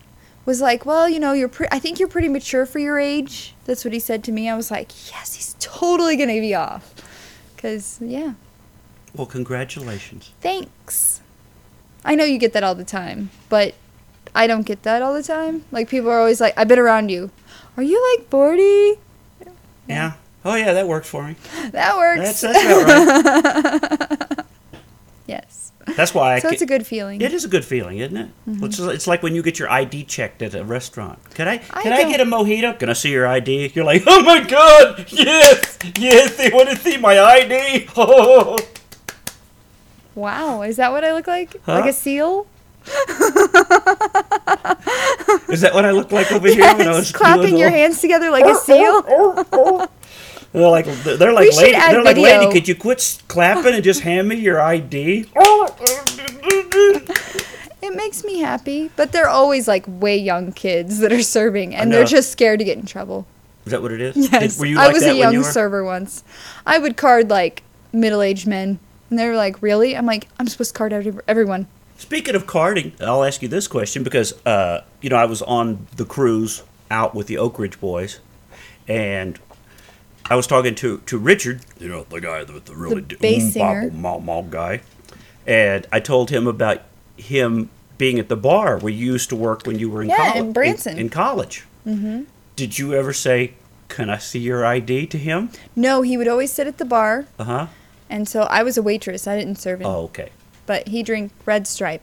was like, well, you know, you're pre- I think you're pretty mature for your age. That's what he said to me. I was like, yes, he's totally going to be off. Because, yeah. Well, congratulations. Thanks. I know you get that all the time, but I don't get that all the time. Like, people are always like, I've been around you. Are you like forty? Yeah. yeah. Oh, yeah, that works for me. That works. That's, that's about right. Yes. That's why I So ca- it's a good feeling. It is a good feeling, isn't it? Mm-hmm. It's, it's like when you get your I D checked at a restaurant. Can I I can I, don't- get a mojito? Can I see your I D? You're like, oh my God, yes, yes, they want to see my I D. Oh. Wow, is that what I look like? Huh? Like a seal? Is that what I look like over here Yes, when I was clapping doing your the- hands together like a seal. They're like, they're like, We should lady, add they're like, video. lady, could you quit s- clapping and just hand me your I D? It makes me happy, but they're always like way young kids that are serving, and know. they're just scared to get in trouble. Is that what it is? Yes, Did- were you I like was that a when young you were? server once. I would card like middle-aged men, and they were like, "Really?" I'm like, "I'm supposed to card every- everyone." Speaking of carding, I'll ask you this question because, uh, you know, I was on the cruise out with the Oak Ridge boys, and I was talking to, to Richard, you know, the guy with the really The bass mm, singer. bobble, mom, mom guy, and I told him about him being at the bar where you used to work when you were in Yeah, college. in Branson. In, in college. Mm-hmm. Did you ever say, "Can I see your I D" to him? No, he would always sit at the bar, Uh huh. and so I was a waitress. I didn't serve him, Oh, okay. but he drank Red Stripe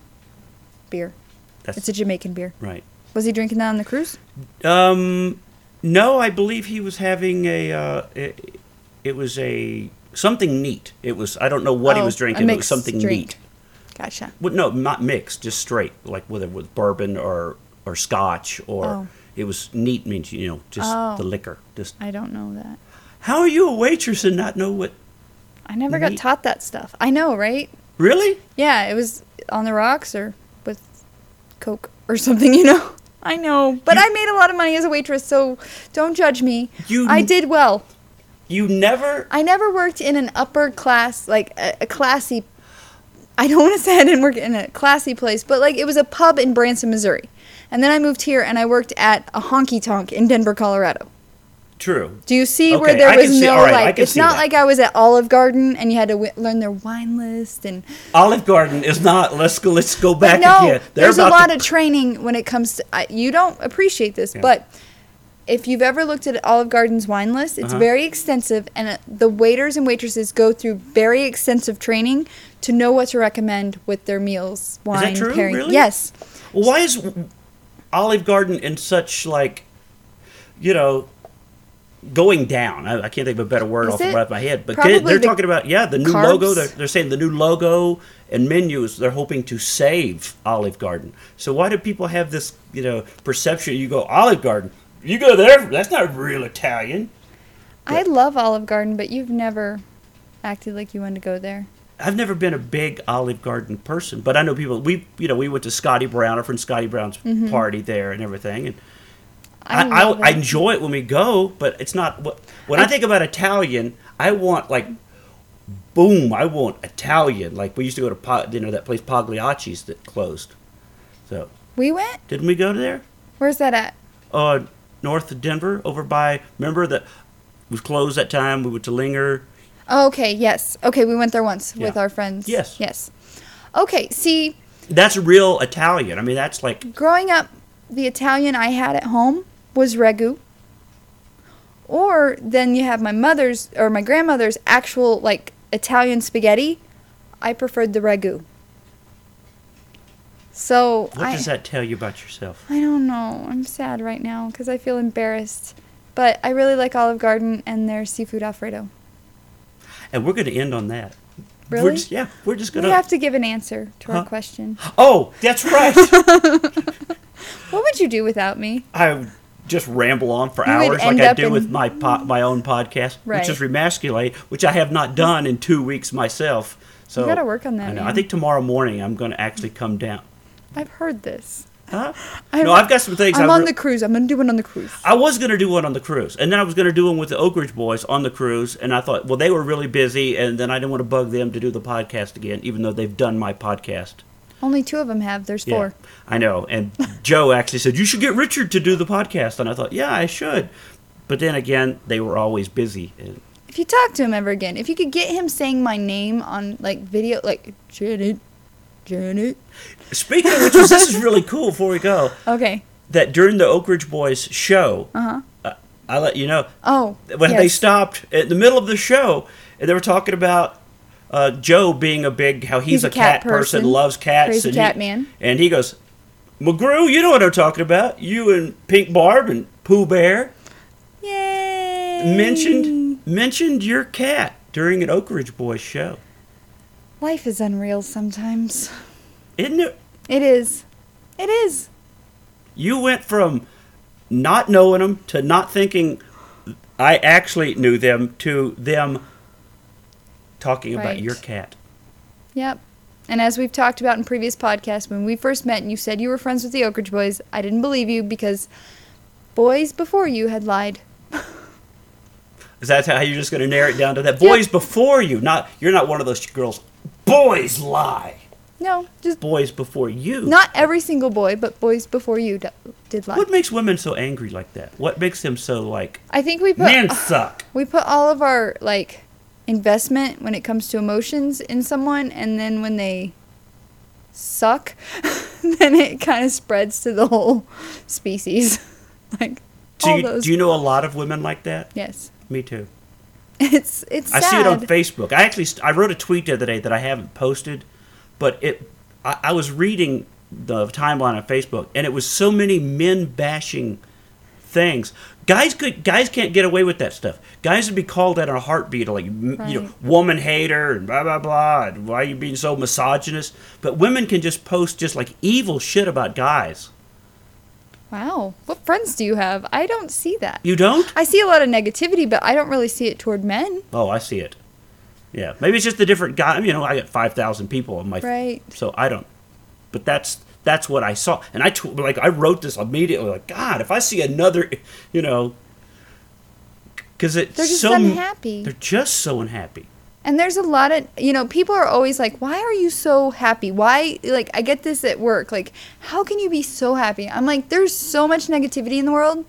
beer. That's It's a Jamaican beer. right. Was he drinking that on the cruise? Um, no, I believe he was having a. Uh, it, it was a something neat. It was. I don't know what he Oh, was a drinking. But it was mixed something drink. neat. Gotcha. Well, no, not mixed, just straight, like whether it was bourbon or or scotch or Oh. it was neat means you know just Oh. the liquor. Just I don't know that. how are you a waitress and not know what? I never got Neat. taught that stuff. I know, right? Really? Yeah, it was on the rocks or with Coke or something, you know. I know, but You- I made a lot of money as a waitress, so don't judge me. You I did well. You never. I never worked in an upper class, like a, a classy. I don't want to say I didn't work in a classy place, but like it was a pub in Branson, Missouri, and then I moved here and I worked at a honky tonk in Denver, Colorado. True. Do you see where Okay, there I can was see- no all right, I like? can It's see not that. like I was at Olive Garden and you had to w- learn their wine list and. Olive Garden is not. Let's go. Let's go back But no, again. They're there's a about lot to- of training when it comes to. I, you don't appreciate this, Yeah. but if you've ever looked at Olive Garden's wine list, it's Uh-huh. very extensive, and uh, the waiters and waitresses go through very extensive training to know what to recommend with their meals, wine true? pairing. Really? Yes, Well, why is Olive Garden in such like, you know, going down? I, I can't think of a better word Is off the it? top of my head. But Probably they're the talking about yeah the new carbs? logo. They're, they're saying the new logo and menus. They're hoping to save Olive Garden. So why do people have this you know perception? You go Olive Garden, you go there. That's not real Italian. I love Olive Garden, but you've never acted like you wanted to go there. I've never been a big Olive Garden person, but I know people. We you know we went to Scotty Brown, our friend Scotty Brown's party there and everything, and I, I, love I it. enjoy it when we go, but it's not. what- When I, I- think about Italian, I want like, boom! I want Italian. Like we used to go to Pa- you know that place Pagliacci's that closed. So We went. didn't we go to there? Where's that at? Uh, north of Denver, over by. Remember that was closed that time. We went to Linger. Oh, okay. Yes. Okay, we went there once with Yeah. our friends. Yes. Yes. Okay. See. That's real Italian. I mean, that's like Growing up, the Italian I had at home was ragu. Or then you have my mother's or my grandmother's actual like Italian spaghetti. I preferred the ragu. So what I does that tell you about yourself? I don't know. I'm sad right now because I feel embarrassed. But I really like Olive Garden and their seafood Alfredo. And we're going to end on that. We're Really? just, yeah, we're just going We to. have to give an answer to Huh? our question. Oh, that's right. What would you do without me? I would just ramble on for You would hours like end I up do in- with my po- my own podcast, Right. which is Remasculate, which I have not done in two weeks myself. So You gotta work on that, I know. I man. think tomorrow morning I'm going to actually come down. I've heard this. Huh? I'm, no, I've got some things. I'm I on re- the cruise. I'm gonna do one on the cruise. I was going to do one on the cruise, and then I was going to do one with the Oak Ridge boys on the cruise, and I thought, well, they were really busy, and then I didn't want to bug them to do the podcast again, even though they've done my podcast. Only two of them have. There's Yeah, four. I know. And Joe actually said, you should get Richard to do the podcast. And I thought, yeah, I should. But then again, they were always busy. And If you talk to him ever again, if you could get him saying my name on like video, like Janet, Janet. speaking of which, this is really cool before we go, Okay. that during the Oak Ridge Boys show, Uh-huh. uh, I let you know, Oh. when yes. they stopped in the middle of the show, and they were talking about uh, Joe being a big, how he's, He's a a cat, cat person, person. loves cats. Crazy and cat he, man. And he goes, McGrew, you know what I'm talking about. You and Pink Barb and Pooh Bear Yay. mentioned mentioned your cat during an Oak Ridge Boys show. Life is unreal sometimes. Isn't it? It is. It is. You went from not knowing them to not thinking I actually knew them to them talking about Right. your cat. Yep. And as we've talked about in previous podcasts, when we first met and you said you were friends with the Oak Ridge Boys, I didn't believe you because boys before you had lied. Is that how you're just going to narrow it down to that? Boys before you, not you're not one of those girls. Boys lie. No, just Boys before you. not every single boy, but boys before you d- did lie. What makes women so angry like that? What makes them so like I think we put men suck? we put all of our like investment when it comes to emotions in someone, and then when they suck, then it kind of spreads to the whole species. Like Do all you, those. do you know a lot of women like that? Yes, Me too. it's it's. I sad. see it on Facebook. I actually I wrote a tweet the other day that I haven't posted, but it I, I was reading the timeline on Facebook, and it was so many men bashing things. Guys could guys can't get away with that stuff. Guys would be called out in a heartbeat, like m you know, Right. woman hater and blah blah blah. And why are you being so misogynist? But women can just post just like evil shit about guys. Wow, what friends do you have? I don't see that. You don't? I see a lot of negativity, but I don't really see it toward men. Oh, I see it. Yeah, maybe it's just the different guy. You know, I got five thousand people on my Right. so I don't. But that's that's what I saw, and I tw- like I wrote this immediately. Like, God, if I see another, you know, because it's They're just so unhappy. They're just so unhappy. And there's a lot of, you know, people are always like, why are you so happy? Why, like, I get this at work. Like, how can you be so happy? I'm like, there's so much negativity in the world.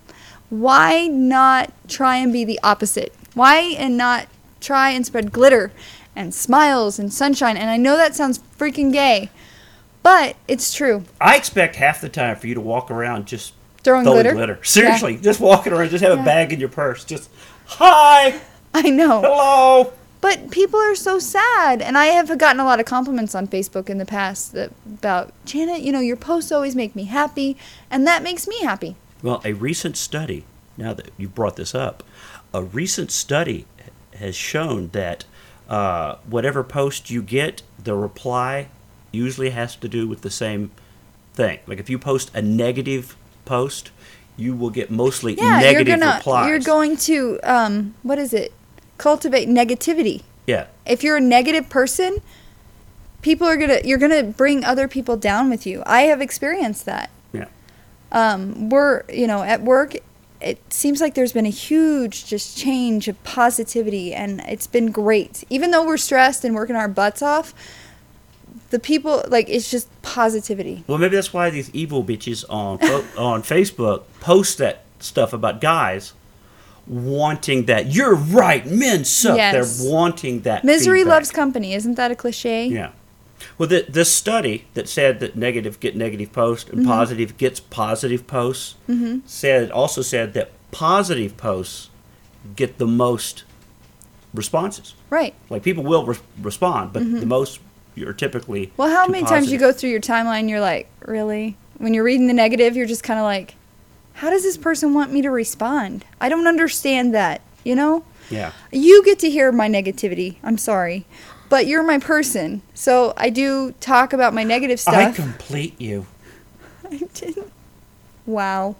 Why not try and be the opposite? Why and not try and spread glitter and smiles and sunshine? And I know that sounds freaking gay, but it's true. I expect half the time for you to walk around just Throwing glitter? Seriously, Yeah. just walking around, just have Yeah. a bag in your purse. Just, hi, I know. hello. But people are so sad, and I have gotten a lot of compliments on Facebook in the past that, about, Janet, you know, your posts always make me happy, and that makes me happy. Well, a recent study, now that you brought this up, a recent study has shown that uh, whatever post you get, the reply usually has to do with the same thing. Like if you post a negative post, you will get mostly Yeah, negative you're gonna replies. you're going to um, what is it? Cultivate negativity. yeah. If you're a negative person, people are gonna you're gonna bring other people down with you. I have experienced that. Yeah. Um, we're you know at work. It seems like there's been a huge just change of positivity, and it's been great. Even though we're stressed and working our butts off, the people, like, it's just positivity. Well, maybe that's why these evil bitches on fo- on Facebook post that stuff about guys wanting that. You're right, men suck. Yes. They're wanting that. Misery feedback. loves company. Isn't that a cliche? Yeah. Well, the the study that said that negative get negative post and Mm-hmm. positive gets positive posts said also said that positive posts get the most responses. Right. Like people will re- respond, but the most are typically. Mm-hmm. Well, how too many times you positive. go through your timeline, you're like, really? When you're reading the negative, you're just kind of like, how does this person want me to respond? I don't understand that, you know? Yeah. You get to hear my negativity. I'm sorry. But you're my person. So I do talk about my negative I stuff. complete you. I didn't. Wow.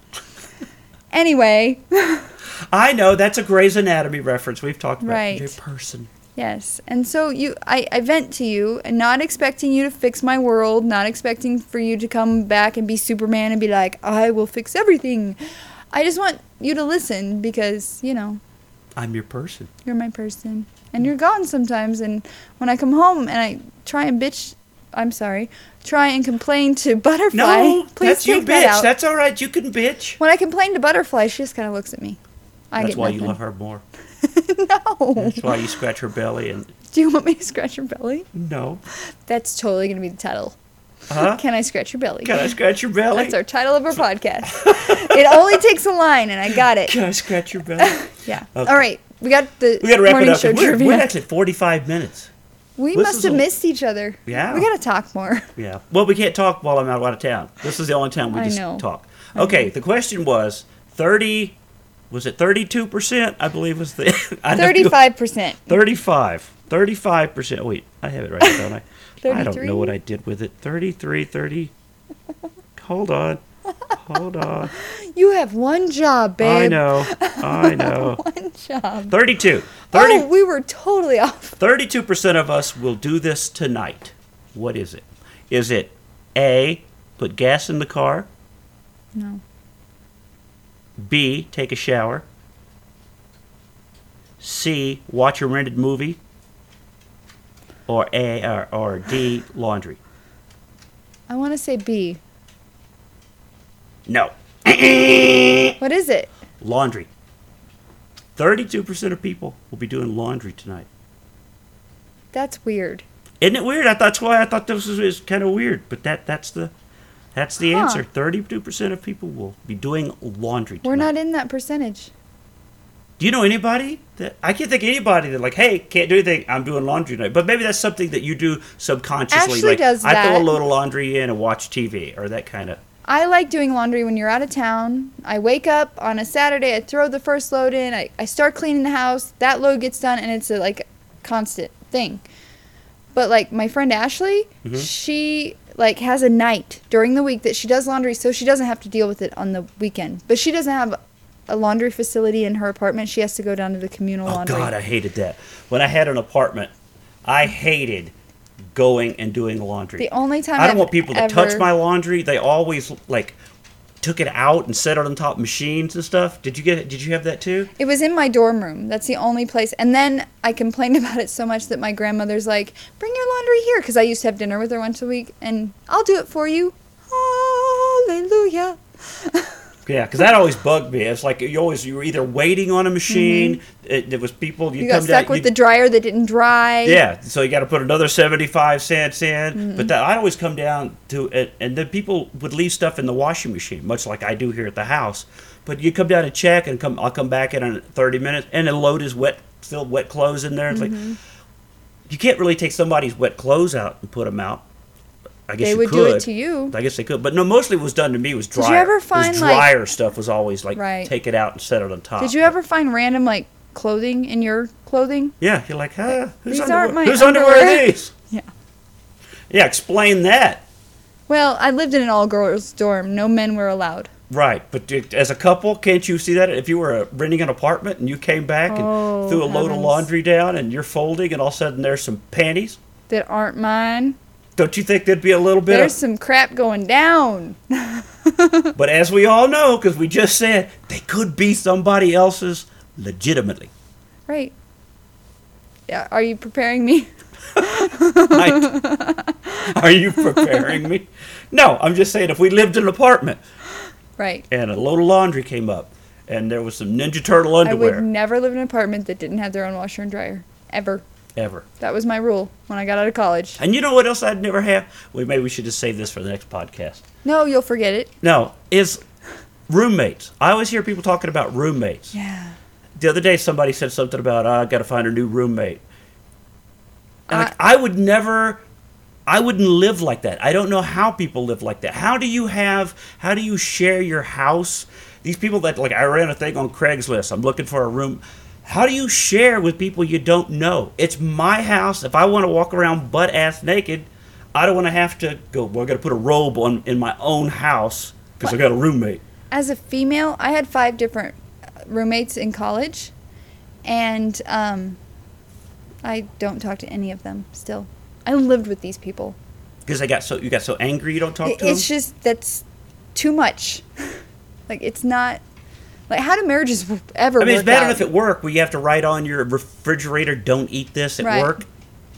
Anyway, I know that's a Grey's Anatomy reference. We've talked about Right. your person. yes. And so you, I, I vent to you, and not expecting you to fix my world, not expecting for you to come back and be Superman and be like, I will fix everything. I just want you to listen because, you know, I'm your person. you're my person. And you're gone sometimes. And when I come home and I try and bitch I'm sorry, try and complain to Butterfly. No, Please that's you, take that bitch. out. That's all right. You can bitch. When I complain to Butterfly, she just kind of looks at me. I That's get why nothing. you love her more. No. That's why you scratch her belly and Do you want me to scratch your belly? no. That's totally going to be the title. Huh? Can I scratch your belly? Can I scratch your belly? That's our title of our podcast. It only takes a line, and I got it. Can I scratch your belly? Yeah. Okay. All right. We got the We got to wrap it morning up. show 'cause We're, trivia. we're actually at forty-five minutes. we this must is have a- missed each other. Yeah. We got to talk more. Yeah. Well, we can't talk while I'm out of town. This is the only time we I just know. talk. Okay. The question was thirty. Was it thirty-two percent? I believe was the. I don't know. Thirty-five percent. thirty-five. thirty-five percent. Wait, I have it right here, don't I? I don't thirty-three? know what I did with it. thirty-three, thirty. Hold on. Hold on. You have one job, babe. I know. I know. One job. thirty-two. Oh, thirty, we were totally off. thirty-two percent of us will do this tonight. What is it? Is it A, put gas in the car? No. B, take a shower? C, watch a rented movie? Or A, or, or D, laundry? I want to say B. No. What is it? Laundry. thirty-two percent of people will be doing laundry tonight. That's weird. Isn't it weird? I, that's why I thought this was, was kind of weird. But that that's the that's the Huh. answer. thirty-two percent of people will be doing laundry tonight. We're not in that percentage. Do you know anybody that I can't think of anybody that like, hey, can't do anything. I'm doing laundry tonight. But maybe that's something that you do subconsciously. Ashley like does I throw a that. load of laundry in and watch T V or that kind of. I like doing laundry when you're out of town. I wake up on a Saturday, I throw the first load in, I, I start cleaning the house, that load gets done, and it's a like constant thing. But like my friend Ashley, Mhm. she like has a night during the week that she does laundry so she doesn't have to deal with it on the weekend. But she doesn't have a laundry facility in her apartment. She has to go down to the communal Oh laundry. God, I hated that. When I had an apartment, I hated going and doing laundry. The only time I don't I've want people to ever, touch my laundry. They always like took it out and set it on top of machines and stuff. Did you get it? Did you have that too? It was in my dorm room. That's the only place. And then I complained about it so much that my grandmother's like, bring your laundry here. Because I used to have dinner with her once a week. And I'll do it for you. Hallelujah. Yeah, because that always bugged me. It's like you always you were either waiting on a machine. It, it was people you, You got come stuck down. with you- the dryer that didn't dry. Yeah, so you got to put another seventy-five cents in. Mm-hmm. But that I'd always come down to it, and then people would leave stuff in the washing machine, much like I do here at the house. But you come down and check, and come. I'll come back in thirty minutes, and the load is wet, still wet clothes in there. It's Mm-hmm. like you can't really take somebody's wet clothes out and put them out. I guess They you would could. do it to you. I guess they could, but no. Mostly, what was done to me was dryer. you ever It was find, like- dryer stuff was always like Right. take it out and set it on top. Did you ever find random, like, clothing in your clothing? Yeah, you're like, huh? Whose These underwear, aren't my whose underwear underwear. are these? Yeah. Yeah, explain that. Well, I lived in an all-girls dorm. No men were allowed. Right, but do- as a couple, can't you see that if you were uh, renting an apartment and you came back and Oh, threw a load of heavens. laundry down and you're folding and all of a sudden there's some panties? That aren't mine. Don't you think there'd be a little bit There's of... some crap going down. But as we all know, because we just said, they could be somebody else's legitimately. Right. Yeah. Are you preparing me? Right. Are you preparing me? No, I'm just saying if we lived in an apartment Right. and a load of laundry came up and there was some Ninja Turtle I underwear, would never live in an apartment that didn't have their own washer and dryer. Ever. ever. That was my rule when I got out of college. And you know what else I'd never have? Well, maybe we should just save this for the next podcast. No, you'll forget it. No, is roommates. I always hear people talking about roommates. Yeah. The other day, somebody said something about, oh, I got to find a new roommate. And like, I- I would never, I wouldn't live like that. I don't know how people live like that. How do you have, how do you share your house? These people that, like, I ran a thing on Craigslist. I'm looking for a room. How do you share with people you don't know? It's my house. If I want to walk around butt ass naked, I don't want to have to go, well, I got to put a robe on in my own house because I got a roommate. As a female, I had five different roommates in college, and um, I don't talk to any of them still. I lived with these people. Because they got so you got so angry you don't talk It- to them. it's just that's too much. Like it's not. Like how do marriages ever? I mean, it's work bad out? enough at work where you have to write on your refrigerator, "Don't eat this" at Right. work.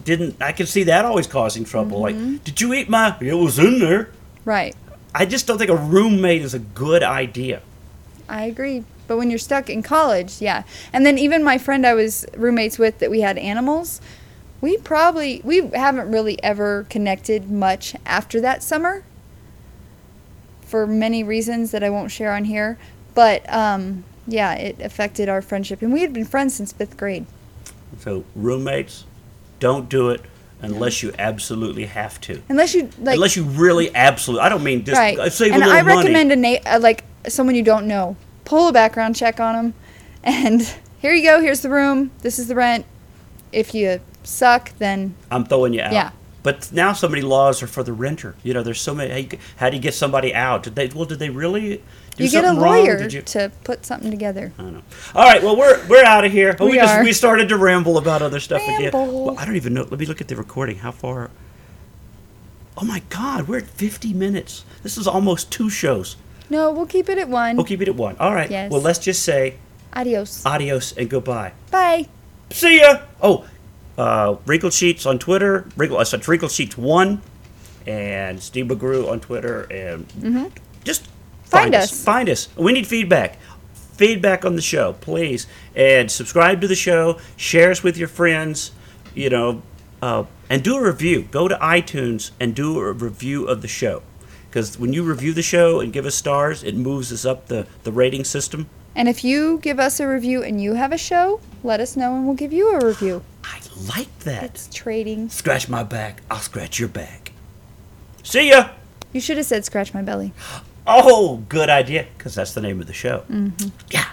didn't. I can see that always causing trouble. Mm-hmm. Like, did you eat my? It was in there. Right. I just don't think a roommate is a good idea. I agree. But when you're stuck in college, yeah. And then even my friend I was roommates with that we had animals, we probably, we haven't really ever connected much after that summer for many reasons that I won't share on here. But, um, yeah, it affected our friendship. And we had been friends since fifth grade. So roommates, don't do it unless you absolutely have to. Unless you, like... Unless you really absolutely... I don't mean just right. save and a little I money. recommend a na- uh, like someone you don't know. Pull a background check on them. And here you go. Here's the room. This is the rent. If you suck, then... I'm throwing you out. Yeah. But now so many laws are for the renter. You know, there's so many... How, you, how do you get somebody out? Did they? Well, did they really do you get a something wrong? lawyer Did you? to put something together. I don't know. All right, well, we're we're out of here. Oh, We we just are. we started to ramble about other stuff again. Ramble. Well, I don't even know. Let me look at the recording. How far? Oh my God, we're at fifty minutes. This is almost two shows. No, we'll keep it at one. We'll keep it at one. All right. Yes. Well, let's just say Adios. adios and goodbye. Bye. See ya. Oh, uh, Wrinkled Sheets on Twitter. Wrinkle, uh, sorry, Wrinkled Sheets one, and Steve McGrew on Twitter, and just Find find, us. Find us. We need feedback. Feedback on the show, please, and subscribe to the show. Share us with your friends. You know, uh, and do a review. Go to iTunes and do a review of the show, because when you review the show and give us stars, it moves us up the the rating system. And if you give us a review and you have a show, let us know and we'll give you a review. I like that. It's trading. Scratch my back, I'll scratch your back. See ya! You should have said scratch my belly. Oh, good idea, because that's the name of the show. Mm-hmm. Yeah.